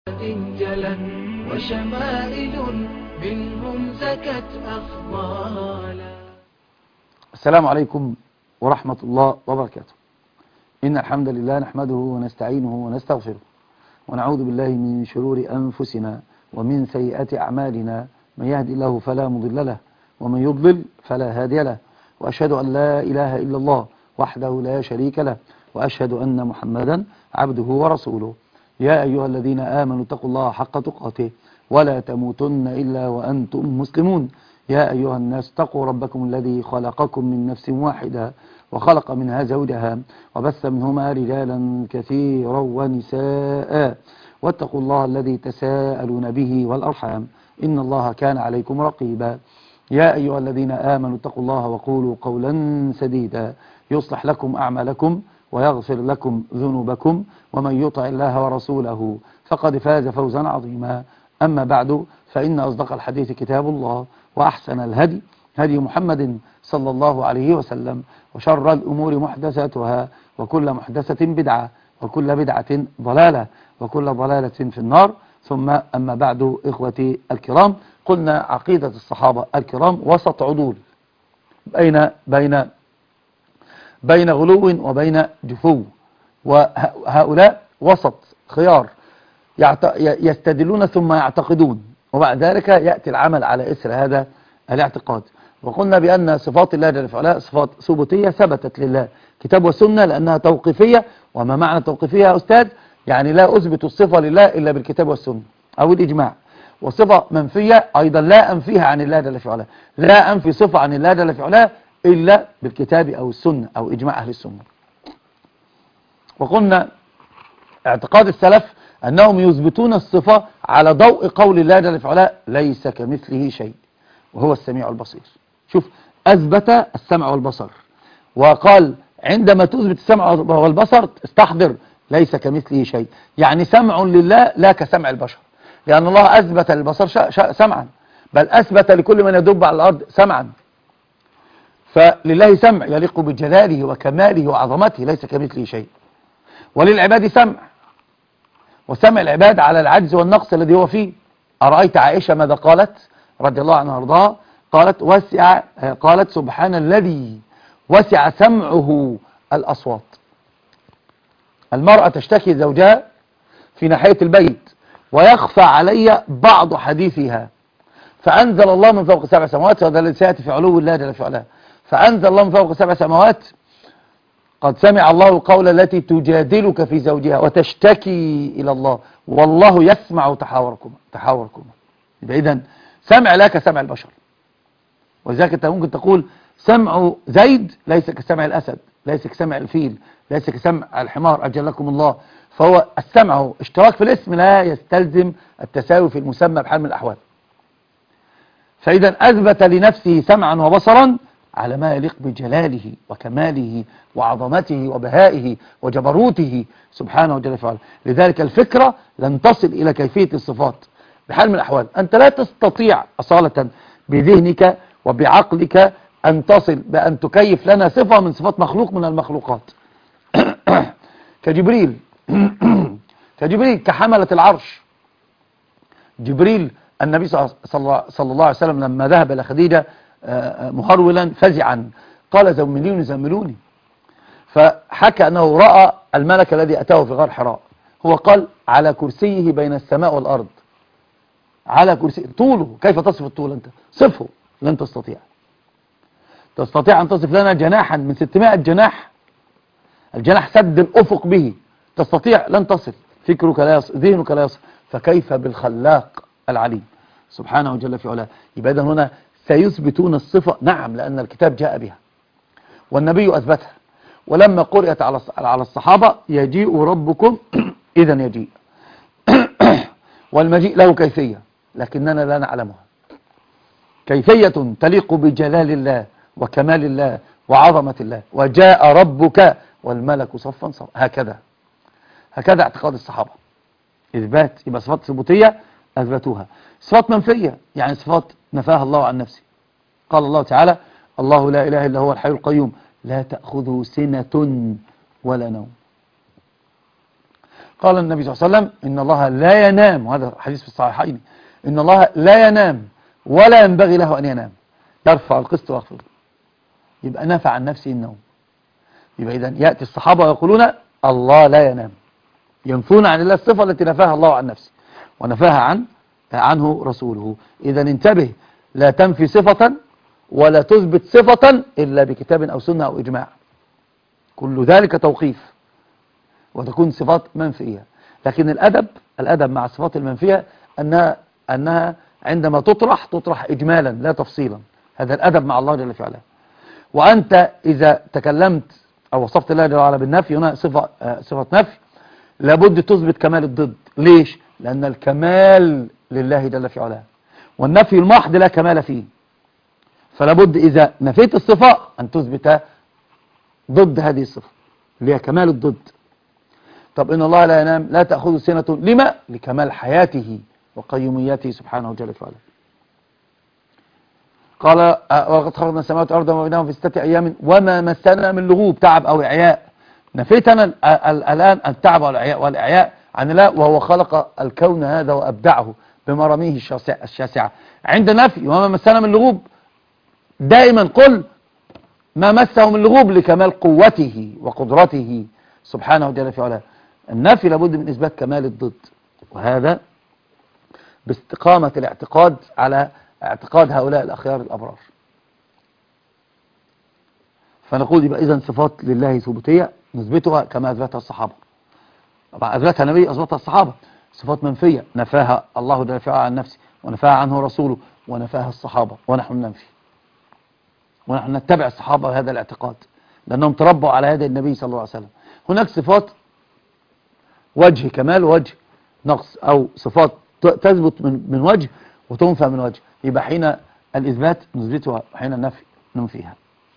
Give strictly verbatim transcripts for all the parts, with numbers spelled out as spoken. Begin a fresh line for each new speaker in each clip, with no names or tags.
جلا وشمائل منهم زكت أفضالا.
السلام عليكم ورحمة الله وبركاته. إن الحمد لله نحمده ونستعينه ونستغفره ونعوذ بالله من شرور أنفسنا ومن سيئات أعمالنا، من يهدي الله فلا مضل له ومن يضلل فلا هادي له، وأشهد أن لا إله إلا الله وحده لا شريك له، وأشهد أن محمدا عبده ورسوله. يا أيها الذين آمنوا اتقوا الله حق تقاته ولا تموتن إلا وأنتم مسلمون. يا أيها الناس اتقوا ربكم الذي خلقكم من نفس واحدة وخلق منها زوجها وبث منهما رجالا كثيرا ونساء، واتقوا الله الذي تساءلون به والأرحام إن الله كان عليكم رقيبا. يا أيها الذين آمنوا اتقوا الله وقولوا قولا سديدا يصلح لكم أعمالكم ويغفر لكم ذنوبكم، ومن يطع الله ورسوله فقد فاز فوزا عظيما. أما بعد، فإن أصدق الحديث كتاب الله، وأحسن الهدي هدي محمد صلى الله عليه وسلم، وشر الأمور محدثاتها، وكل محدثة بدعة، وكل بدعة ضلالة، وكل ضلالة في النار. ثم أما بعد، إخوتي الكرام، قلنا عقيدة الصحابة الكرام وسط عدول بين بين بين غلو وبين جفو، وهؤلاء وسط خيار يستدلون ثم يعتقدون، وبعد ذلك يأتي العمل على إثر هذا الاعتقاد. وقلنا بأن صفات الله جل وعلا صفات ثبوتية ثبتت لله كتاب وسنة لأنها توقيفية. وما معنى توقيفية يا أستاذ؟ يعني لا أثبت الصفة لله إلا بالكتاب والسنة أو الإجماع. وصفة منفية أيضا لا أنفيها عن الله جل وعلا، لا أنفي صفة عن الله جل وعلا إلا بالكتاب أو السنة أو إجماع أهل السنة. وقلنا اعتقاد السلف أنهم يثبتون الصفة على ضوء قول الله جل وعلا ليس كمثله شيء وهو السميع البصير. شوف، أثبت السمع والبصر، وقال عندما تثبت السمع والبصر استحضر ليس كمثله شيء، يعني سمع لله لا كسمع البشر، لأن الله أثبت للبصر سمعا، بل أثبت لكل من يدب على الأرض سمعا. فلله سمع يليق بجلاله وكماله وعظمته ليس كمثله شيء، وللعباد سمع، وسمع العباد على العجز والنقص الذي هو فيه. أرأيت عائشة ماذا قالت رضي الله عنها وارضاها؟ قالت وسع قالت سبحان الذي وسع سمعه الأصوات. المرأة تشتكي زوجها في ناحية البيت ويخفى علي بعض حديثها، فأنزل الله من فوق سبع سماوات، وهذا الذي سيأتي في علو الله جل وعلا، فأنزل الله من فوق سبع سماوات قد سمع الله القول التي تجادلك في زوجها وتشتكي إلى الله والله يسمع تحاوركم تحاوركم. إذن سمع لا كسمع البشر، ولذلك أنت ممكن تقول سمع زيد ليس كسمع الأسد، ليس كسمع الفيل، ليس كسمع الحمار أجلكم الله. فهو السمع اشتراك في الاسم لا يستلزم التساوي في المسمى بحال من الأحوال. فإذا أثبت لنفسه سمعا وبصرا على ما يليق بجلاله وكماله وعظمته وبهائه وجبروته سبحانه وجل وعلا. لذلك الفكرة لن تصل إلى كيفية الصفات بحال من الأحوال. أنت لا تستطيع أصالة بذهنك وبعقلك أن تصل بأن تكيف لنا صفة من صفات مخلوق من المخلوقات كجبريل كجبريل كحملة العرش. جبريل النبي صلى الله عليه وسلم لما ذهب إلى خديجة مهرولا فزعا قال زملوني زملوني، فحكى أنه رأى الملك الذي أتاه في غار حراء، هو قال على كرسيه بين السماء والأرض، على كرسي طوله. كيف تصف الطول أنت؟ صفه. لن تستطيع تستطيع أن تصف لنا جناحا من ستمائة جناح، الجناح سد الأفق به، تستطيع؟ لن تصل. فكرك لا يصل، ذهنك لا يصل، فكيف بالخلاق العليم سبحانه وجل في علاه. يبقى إذن هنا سيثبتون الصفة، نعم، لأن الكتاب جاء بها والنبي أثبتها. ولما قرأت على الصحابة يجيء ربكم إذن يجيء والمجيء له كيفية لكننا لا نعلمها، كيفية تليق بجلال الله وكمال الله وعظمة الله. وجاء ربك والملك صفا صفا، هكذا هكذا اعتقاد الصحابة. إثبات يبقى صفات ثبوتية أثبتوها. صفات منفية يعني صفات نفاها الله عن نفسه. قال الله تعالى الله لا إله إلا هو الحي القيوم لا تأخذه سنة ولا نوم. قال النبي صلى الله عليه وسلم إن الله لا ينام، وهذا حديث في الصحيحين، إن الله لا ينام ولا ينبغي له أن ينام، يرفع القسط ويخفض. يبقى نفى عن نفسه النوم. يبقى إذن يأتي الصحابة ويقولون الله لا ينام، ينفون عن الله الصفة التي نفاها الله عن نفسه ونفاها عن عنه رسوله. إذن انتبه، لا تنفي صفة ولا تثبت صفة إلا بكتاب أو سنة أو إجماع، كل ذلك توقيف وتكون صفات منفية. لكن الأدب الأدب مع الصفات المنفية أنها, أنها عندما تطرح تطرح إجمالا لا تفصيلا، هذا الأدب مع الله جل في علاه. وأنت إذا تكلمت أو وصفت الله جل وعلا بالنفي، هنا صفة, صفة نفي، لابد تثبت كمال الضد. ليش؟ لأن الكمال لله جل في علاه، والنفي المحض لا كمال فيه. فلابد إذا نفيت الصفة أن تثبت ضد هذه الصفة اللي هي كمال الضد. طب إن الله لا ينام لا تأخذ سنة، لما؟ لكمال حياته وقيوميته سبحانه جل في علاه. قال ولقد خلقنا السماوات والأرض وما بينهما في ستة أيام وما مسنا من لغوب، تعب أو إعياء. نفيت أنا الآن التعب والإعياء والإعياء عن الله، وهو خلق الكون هذا وأبدعه بمراميه الشاسعة. عند نفي وما مسنا من لغوب دائما قل ما مسه من لغوب لكمال قوته وقدرته سبحانه جل في علاه. النفي لابد من إثبات كمال الضد، وهذا باستقامة الاعتقاد على اعتقاد هؤلاء الأخيار الأبرار. فنقول يبقى إذن صفات لله ثبوتية نثبتها كما أثبتها الصحابة، طبعا أثبتها النبي أثبتها الصحابة. صفات منفية نفاها الله جل وعلا عن نفسه ونفاها عنه رسوله ونفاها الصحابة، ونحن ننفي ونحن نتبع الصحابة هذا الاعتقاد لأنهم تربوا على هذا النبي صلى الله عليه وسلم. هناك صفات وجه كمال ووجه نقص، أو صفات تثبت من, من وجه وتنفى من وجه، يبقى حين الإثبات نثبتها وحين النفي ننفيها.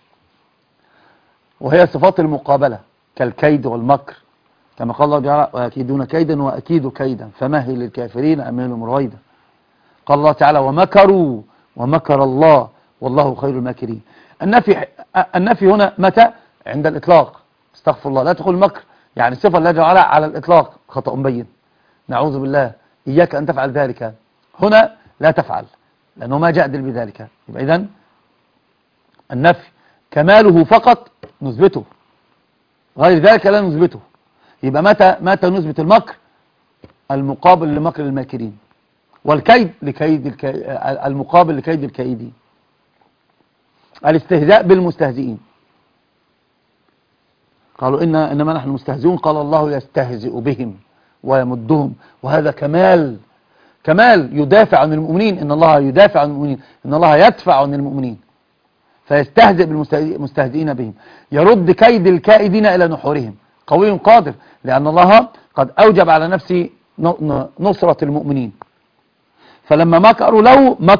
وهي صفات المقابلة كالكيد والمكر، كما قال الله تعالى ويكيدون كيدا وأكيد كيدا فمهل للكافرين أمهلهم رويدا. قال الله تعالى ومكروا ومكر الله والله خير الماكرين. النفي النفي هنا متى؟ عند الإطلاق، استغفر الله، لا تقول مكر يعني صفة الله تعالى على الإطلاق خطأ مبين، نعوذ بالله، إياك أن تفعل ذلك، هنا لا تفعل لأنه ما جاء دل بذلك. يبقى إذن النفي كماله فقط نثبته، غير ذلك لا نثبته. يبقى متى متى نثبت المكر؟ المقابل لمكر الماكرين، والكيد لكيد الكي... المقابل لكيد الكائدين، الاستهزاء بالمستهزئين. قالوا إن إنما نحن مستهزئون، قال الله يستهزئ بهم ويمدهم، وهذا كمال كمال يدافع عن المؤمنين. إن الله يدافع عن المؤمنين، إن الله يدفع عن المؤمنين، فيستهزئ بالمستهزئين بهم، يرد كيد الكائدين إلى نحورهم، قوي قادر، لأن الله قد أوجب على نفسه نصرة المؤمنين. فلما مكروا له مكر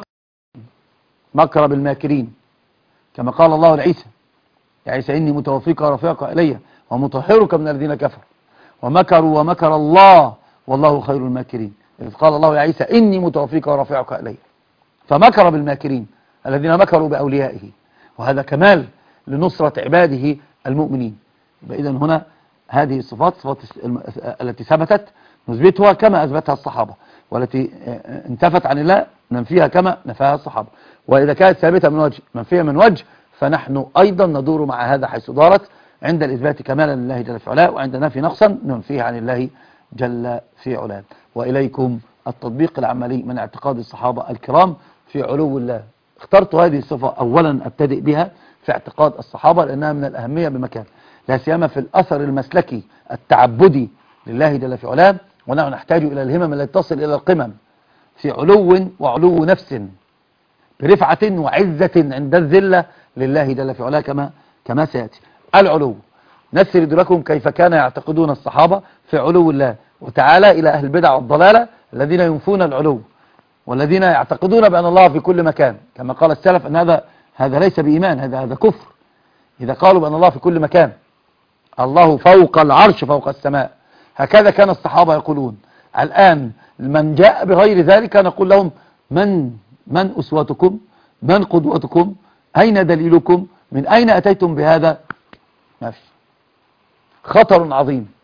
مكر بالماكرين، كما قال الله لعيسى يا عيسى إني متوفيك ورافعك إلي ومطهرك من الذين كفروا، ومكروا ومكر الله والله خير الماكرين. إذ قال الله يا عيسى إني متوفيك ورافعك إلي، فمكر بالماكرين الذين مكروا بأوليائه، وهذا كمال لنصرة عباده المؤمنين. إذن هنا هذه الصفات صفات التي ثبتت نثبتها كما أثبتها الصحابة، والتي انتفت عن الله ننفيها كما نفاها الصحابة. وإذا كانت ثابتة من وجه منفية من وجه، فنحن أيضا ندور مع هذا حيث دارت، عند الإثبات كمالا لله جل في علاه، وعند نفي نقصا ننفيه عن الله جل في علاه. وإليكم التطبيق العملي من اعتقاد الصحابة الكرام في علو الله. اخترت هذه الصفة أولا أبتدئ بها في اعتقاد الصحابة لأنها من الأهمية بمكان، لا سيما في الأثر المسلكي التعبدي لله جل في علاه، ونحن نحتاج إلى الهمم التي تصل إلى القمم في علو وعلو نفس، برفعة وعزة عند الذلة لله جل في علاه كما كما سيأتي. العلو نسرد لكم كيف كان يعتقدون الصحابة في علو الله، وتعالى إلى أهل البدع والضلالة الذين ينفون العلو والذين يعتقدون بأن الله في كل مكان، كما قال السلف أن هذا هذا ليس بإيمان، هذا هذا كفر. إذا قالوا بأن الله في كل مكان، الله فوق العرش فوق السماء، هكذا كان الصحابة يقولون. الآن من جاء بغير ذلك نقول لهم من من أسوتكم؟ من قدوتكم؟ أين دليلكم؟ من أين أتيتم بهذا؟ ما في. خطر عظيم.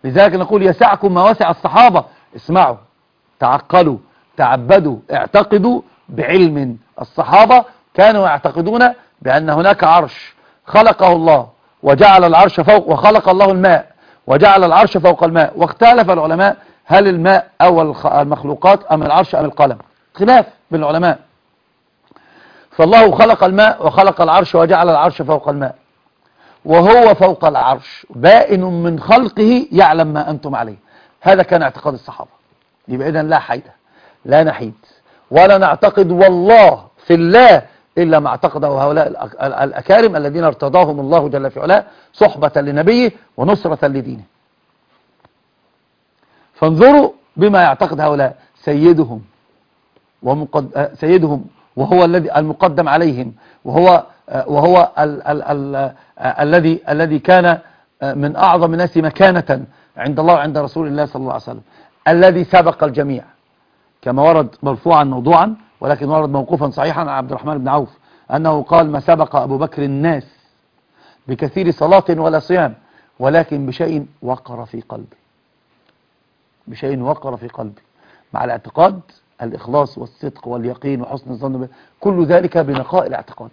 لذلك نقول يسعكم ما وسع الصحابة. اسمعوا، تعقلوا، تعبدوا، اعتقدوا بعلم. الصحابة كانوا يعتقدون بأن هناك عرش خلقه الله وجعل العرش فوق، وخلق الله الماء وجعل العرش فوق الماء. واختلف العلماء هل الماء أول المخلوقات أم العرش أم القلم، خلاف بين العلماء. فالله خلق الماء وخلق العرش وجعل العرش فوق الماء، وهو فوق العرش بائن من خلقه يعلم ما أنتم عليه. هذا كان اعتقاد الصحابة. يبقى إذن لا حيدة، لا نحيد ولا نعتقد والله في الله إلا ما اعتقده هؤلاء الأكارم الذين ارتضاهم الله جل في علاه صحبة لنبيه ونصرة لدينه. فانظروا بما يعتقد هؤلاء سيدهم ومقد... سيدهم وهو الذي المقدم عليهم، وهو وهو ال... ال... ال... الذي الذي كان من أعظم الناس مكانة عند الله وعند رسول الله صلى الله عليه وسلم، الذي سبق الجميع كما ورد مرفوعا موضوعا، ولكن ورد موقوفا صحيحا عن عبد الرحمن بن عوف أنه قال: ما سبق أبو بكر الناس بكثير صلاة ولا صيام، ولكن بشيء وقر في قلبي، بشيء وقر في قلبي، مع الاعتقاد، الإخلاص والصدق واليقين وحسن الظن، كل ذلك بنقاء الاعتقاد.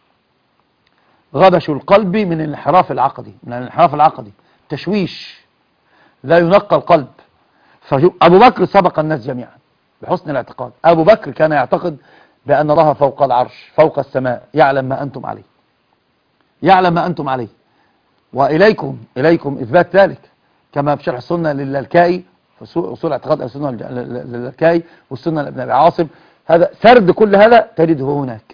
غبش القلب من الانحراف العقدي، من الانحراف العقدي تشويش، لا ينقى القلب. فأبو بكر سبق الناس جميعا بحسن الاعتقاد. أبو بكر كان يعتقد بأن الله فوق العرش فوق السماء يعلم ما أنتم عليه، يعلم ما أنتم عليه. وإليكم إليكم إثبات ذلك كما في شرح السنة للالكائي، أصول اعتقاد السنة للالكائي والسنة لابن أبي عاصم. هذا سرد كل هذا تجده هناك.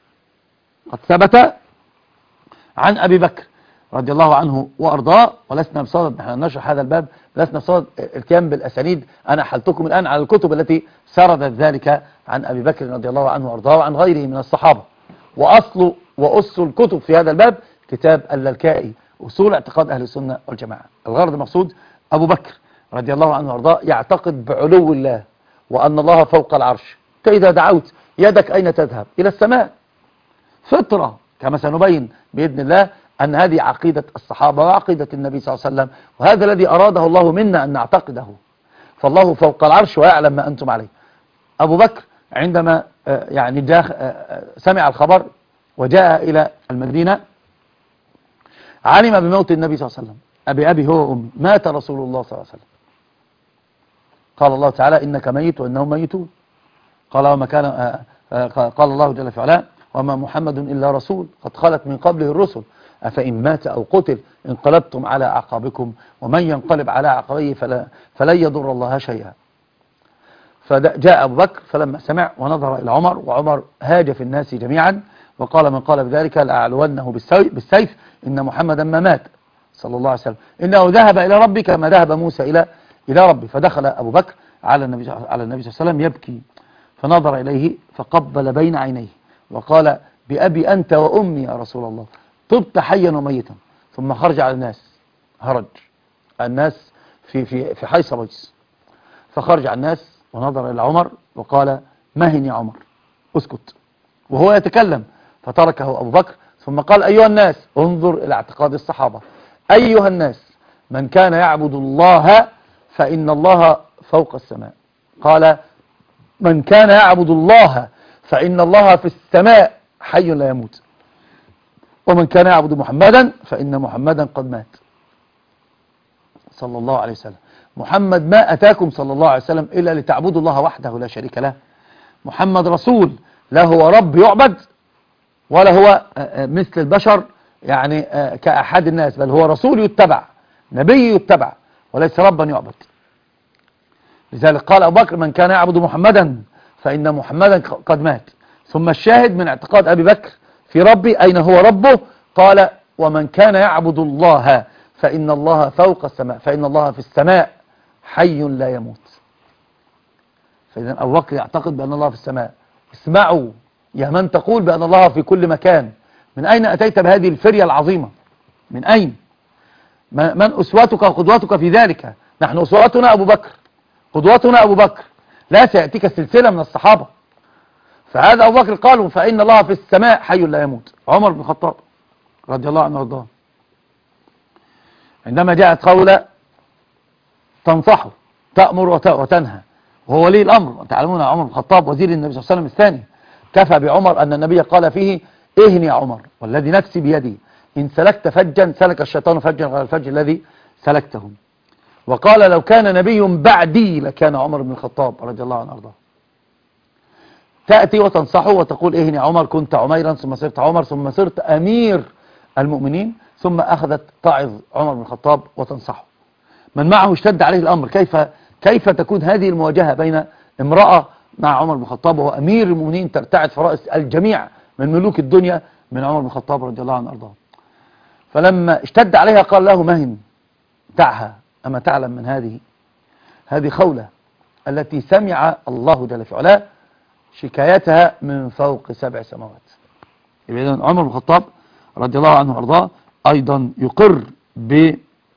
قد ثبت عن أبي بكر رضي الله عنه وأرضاه، ولسنا بصدد نحن نشرح هذا الباب، لسنا بصدد القيام بالأسانيد. أنا حلتكم الآن على الكتب التي سردت ذلك عن أبي بكر رضي الله عنه وأرضاه وعن غيره من الصحابة. وأصل وأس الكتب في هذا الباب كتاب اللالكائي، أصول اعتقاد أهل السنة والجماعة. الغرض المقصود أبو بكر رضي الله عنه وأرضاه يعتقد بعلو الله وأن الله فوق العرش. فإذا دعوت يدك أين تذهب؟ إلى السماء. فطرة كما سنبين بإذن الله أن هذه عقيدة الصحابة وعقيدة النبي صلى الله عليه وسلم، وهذا الذي أراده الله منا أن نعتقده. فالله فوق العرش ويعلم ما أنتم عليه. أبو بكر عندما يعني سمع الخبر وجاء إلى المدينة علم بموت النبي صلى الله عليه وسلم. أبي أبي هو أمي، مات رسول الله صلى الله عليه وسلم. قال الله تعالى: إنك ميت وإنهم ميتون. قال وما كان قال الله جل في علاه: وما محمد إلا رسول قد خلت من قبله الرسل أفإن مات أو قتل انقلبتم على أعقابكم ومن ينقلب على عقبيه فلا فلن يضر الله شيئا. فجاء أبو بكر فلما سمع ونظر إلى عمر، وعمر هاج في الناس جميعا وقال: من قال بذلك لأعلونه بالسيف إن محمدا ما مات صلى الله عليه وسلم، إنه ذهب إلى ربي كما ذهب موسى إلى إلى ربي. فدخل أبو بكر على النبي على النبي صلى الله عليه وسلم يبكي، فنظر إليه فقبل بين عينيه وقال: بأبي أنت وأمي يا رسول الله، طبت حيا وميتا. ثم خرج على الناس، هرج الناس في في في حي صبيس، فخرج على الناس ونظر إلى عمر وقال: مهن يا عمر، اسكت. وهو يتكلم فتركه أبو بكر، ثم قال: أيها الناس، انظر إلى اعتقاد الصحابة، أيها الناس، من كان يعبد الله فإن الله فوق السماء. قال: من كان يعبد الله فإن الله في السماء حي لا يموت، ومن كان يعبد محمدا فإن محمدا قد مات صلى الله عليه وسلم. محمد ما أتاكم صلى الله عليه وسلم إلا لتعبدوا الله وحده لا شريك له. محمد رسول، لا هو رب يعبد ولا هو مثل البشر يعني كأحد الناس، بل هو رسول يتبع، نبي يتبع، وليس ربا يعبد. لذلك قال أبو بكر: من كان يعبد محمدا فإن محمدا قد مات. ثم الشاهد من اعتقاد أبي بكر في ربي أين هو ربه؟ قال: ومن كان يعبد الله فإن الله فوق السماء، فإن الله في السماء حي لا يموت. فإذا أبو بكر يعتقد بأن الله في السماء. اسمعوا يا من تقول بأن الله في كل مكان، من أين أتيت بهذه الفرية العظيمة؟ من أين؟ من أسوتك وقدوتك في ذلك؟ نحن أسوتنا أبو بكر، قدوتنا أبو بكر، لا سيأتيك سلسلة من الصحابة. فهذا أبو بكر قالوا: فإن الله في السماء حي لا يموت. عمر بن الخطاب رضي الله عنه وارضاه عندما جاءت قولة تنصحه، تأمر وتنهى، وهو ولي الأمر. تعلمون عمر بن الخطاب وزير النبي صلى الله عليه وسلم الثاني، كفى بعمر أن النبي قال فيه: اهن يا عمر والذي نفسي بيدي إن سلكت فجا سلك الشيطان فجا غير الفج الذي سلكته. وقال: لو كان نبي بعدي لكان عمر بن الخطاب رضي الله عنه وارضاه. تأتي وتنصحه وتقول: اهن يا عمر، كنت عميرا ثم صرت عمر ثم صرت أمير المؤمنين، ثم أخذت تعظ عمر بن الخطاب وتنصحه. من معه اشتد عليه الأمر، كيف كيف تكون هذه المواجهة بين امرأة مع عمر بن الخطاب وهو أمير المؤمنين ترتعد فرائس الجميع من ملوك الدنيا من عمر بن الخطاب رضي الله عنه وارضاه. فلما اشتد عليها قال له: مهن، دعها، أما تعلم من هذه هذه خولة التي سمع الله جل في علاه شكايتها من فوق سبع سماوات. إذن عمر بن الخطاب رضي الله عنه وارضاه أيضا يقر ب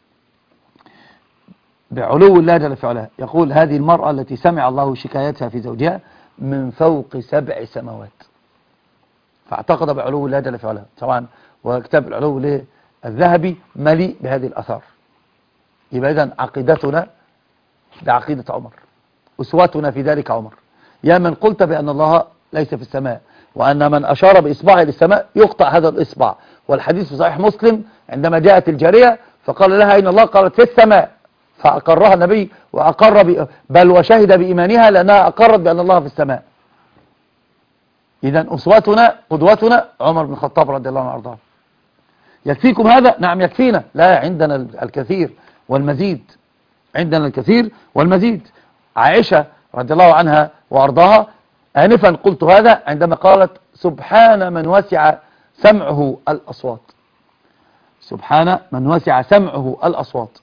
بعلو الله جل في علاه، يقول: هذه المرأة التي سمع الله شكايتها في زوجها من فوق سبع سماوات. فاعتقد بعلو الله جل في علاه طبعا، وكتاب العلو للذهبي مليء بهذه الآثار. يبقى إذن عقيدتنا بعقيدة عمر، أسوتنا في ذلك عمر. يا من قلت بأن الله ليس في السماء، وأن من أشار بإصبعه للسماء يقطع هذا الإصبع. والحديث في صحيح مسلم عندما جاءت الجارية فقال لها: أين الله؟ قالت: في السماء. فأقرها النبي وأقر بل وشهد بإيمانها لأنها أقرت بأن الله في السماء. إذن أسوتنا قدوتنا عمر بن الخطاب رضي الله عنه وارضاه. يكفيكم هذا؟ نعم يكفينا. لا، عندنا الكثير والمزيد، عندنا الكثير والمزيد. عائشة رضي الله عنها وارضاها آنفا قلت هذا عندما قالت: سبحان من وسع سمعه الأصوات. سبحان من وسع سمعه الأصوات.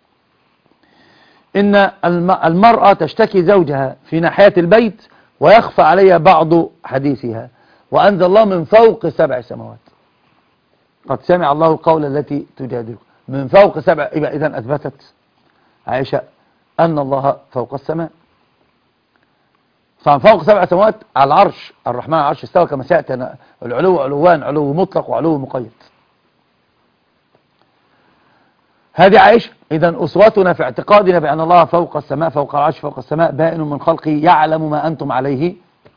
إن المرأة تشتكي زوجها في ناحية البيت ويخفى عليها بعض حديثها، وأنزل الله من فوق سبع سماوات. قد سمع الله القول التي تجادلك من فوق سبع. يبقى إذن أثبتت عائشة أن الله فوق السماء. فوق سبع سماوات على العرش، الرحمن على العرش استوى كما سيأتي. العلو علوان، علو مطلق وعلو مقيد. هذه عائشة. إذن أسوتنا في اعتقادنا بأن الله فوق السماء، فوق العرش، فوق السماء، بائن من خلقه، يعلم ما أنتم عليه.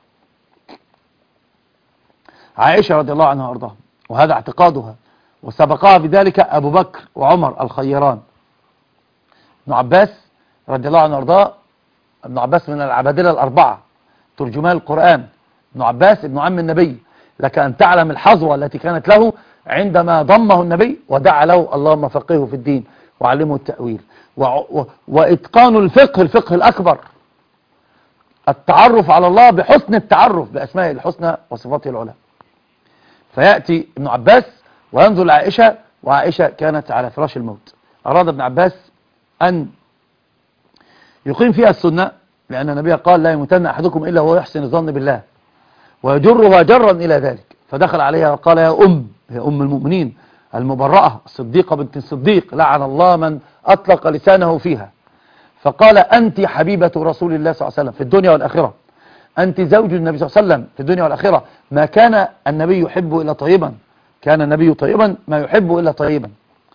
عائشة رضي الله عنها وارضاها، وهذا اعتقادها، وسبقها بذلك أبو بكر وعمر الخيران. ابن عباس رضي الله عنه وارضاه، ابن عباس من العبادلة الأربعة، ترجمان القرآن. ابن عباس ابن عم النبي. لك أن تعلم الحظوة التي كانت له عندما ضمه النبي ودعا له: اللهم فقهه في الدين وعلمه التأويل. و... و... وإتقان الفقه، الفقه الأكبر، التعرف على الله بحسن التعرف بأسمائه الحسنى وصفاته العلى. فيأتي ابن عباس وينظر لعائشة، وعائشة كانت على فراش الموت. أراد ابن عباس أن يقيم فيها السنة، لأن النبي قال: لا يموتن أحدكم إلا وهو يحسن الظن بالله، ويجرها جرا إلى ذلك. فدخل عليها وقال: يا أم، هي أم المؤمنين المبرأة الصديقة بنت الصديق، لعن الله من أطلق لسانه فيها. فقال: أنت حبيبة رسول الله صلى الله عليه وسلم في الدنيا والآخرة، أنت زوج النبي صلى الله عليه وسلم في الدنيا والآخرة. ما كان النبي يحب إلا طيبا، كان النبي طيبا ما يحب إلا طيبا.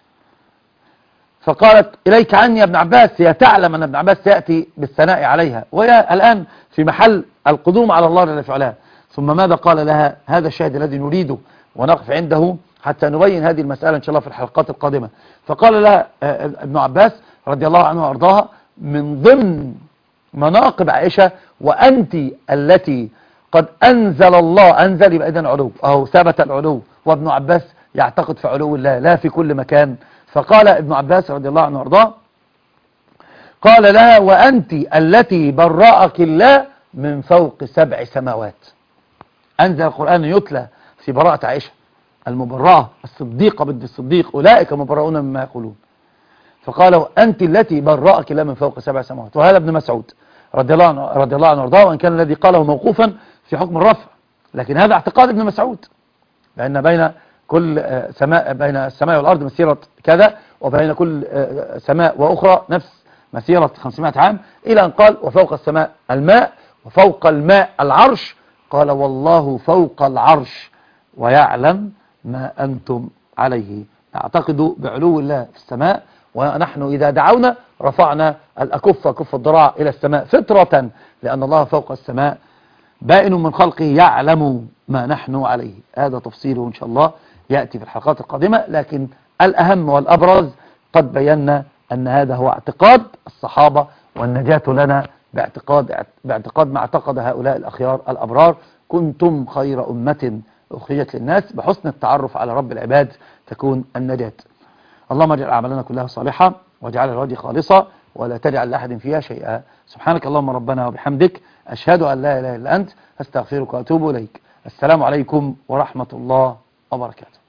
فقالت: إليك عني يا ابن عباس. هي تعلم أن ابن عباس سيأتي بالثناء عليها، وهي الآن في محل القدوم على الله جل وعلا. ثم ماذا قال لها؟ هذا الشاهد الذي نريده ونقف عنده حتى نبين هذه المسألة إن شاء الله في الحلقات القادمة. فقال لها ابن عباس رضي الله عنه وأرضاها من ضمن مناقب عائشة: وأنت التي قد أنزل الله، أنزل يبقى إذن علو، أو ثبت العلو، وابن عباس يعتقد في علو الله لا في كل مكان. فقال ابن عباس رضي الله عنه وأرضاه، قال لها: وأنت التي برأك الله من فوق سبع سماوات. أنزل القرآن يتلى في براءة عائشة المبرأة الصديقة بنت الصديق، أولئك مبرؤون مما يقولون. فقال: أنت التي برأك الله من فوق سبع سماوات. وهذا ابن مسعود رضي الله عنه رضي الله عنه وارضاه، وان كان الذي قاله موقوفا في حكم الرفع، لكن هذا اعتقاد ابن مسعود، لأن بين كل سماء بين السماء والأرض مسيرة كذا، وبين كل سماء وأخرى نفس مسيرة خمسمائة عام، إلى أن قال: وفوق السماء الماء، وفوق الماء العرش. قال: والله فوق العرش ويعلم ما أنتم عليه. اعتقدوا بعلو الله في السماء ونحن إذا دعونا رفعنا الأكف كف الضراع إلى السماء فطرة، لأن الله فوق السماء بائن من خلقه يعلم ما نحن عليه. هذا تفصيله إن شاء الله يأتي في الحلقات القادمة، لكن الأهم والأبرز قد بينا أن هذا هو اعتقاد الصحابة، والنجاة لنا باعتقاد باعتقاد ما اعتقد هؤلاء الأخيار الأبرار. كنتم خير أمة أخرجت للناس. بحسن التعرف على رب العباد تكون النجاة. اللهم اجعل أعمالنا كلها صالحة، واجعلها لوجه خالصة، ولا تجعل لأحد فيها شيئا. سبحانك اللهم ربنا وبحمدك، أشهد أن لا إله إلا أنت، أستغفرك وأتوب إليك. السلام عليكم ورحمة الله وبركاته.